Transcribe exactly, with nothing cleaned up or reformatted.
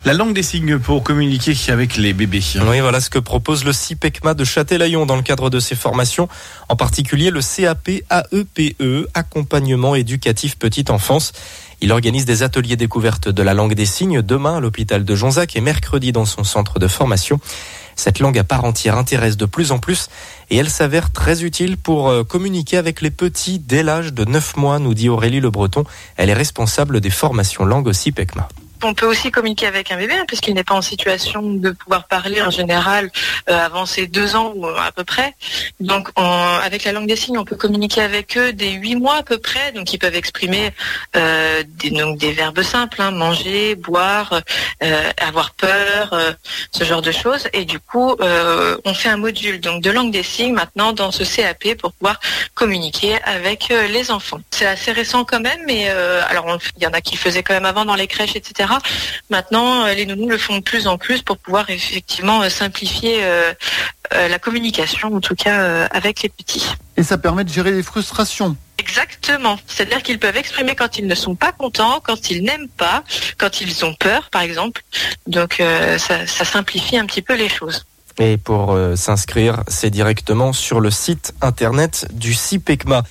La langue des signes pour communiquer avec les bébés. Oui, voilà ce que propose le CIPECMA de Châtelaillon dans le cadre de ses formations, en particulier le C A P A E P E, Accompagnement éducatif petite enfance. Il organise des ateliers découvertes de la langue des signes demain à l'hôpital de Jonzac et mercredi dans son centre de formation. Cette langue à part entière intéresse de plus en plus et elle s'avère très utile pour communiquer avec les petits dès l'âge de neuf mois, nous dit Aurélie Le Breton. Elle est responsable des formations langue au CIPECMA. On peut aussi communiquer avec un bébé hein, puisqu'il n'est pas en situation de pouvoir parler en général euh, avant ses deux ans ou à peu près. Donc on, avec la langue des signes, on peut communiquer avec eux dès huit mois à peu près. Donc ils peuvent exprimer euh, des, donc des verbes simples, hein, manger, boire, euh, avoir peur, euh, ce genre de choses. Et du coup, euh, on fait un module donc de langue des signes maintenant dans ce C A P pour pouvoir communiquer avec euh, les enfants. C'est assez récent quand même, mais euh, alors il y en a qui le faisaient quand même avant dans les crèches, et cetera. Maintenant, les nounous le font de plus en plus pour pouvoir effectivement simplifier euh, euh, la communication, en tout cas euh, avec les petits. Et ça permet de gérer les frustrations. Exactement. C'est-à-dire qu'ils peuvent exprimer quand ils ne sont pas contents, quand ils n'aiment pas, quand ils ont peur, par exemple. Donc euh, ça, ça simplifie un petit peu les choses. Et pour euh, s'inscrire, c'est directement sur le site internet du CIPECMA.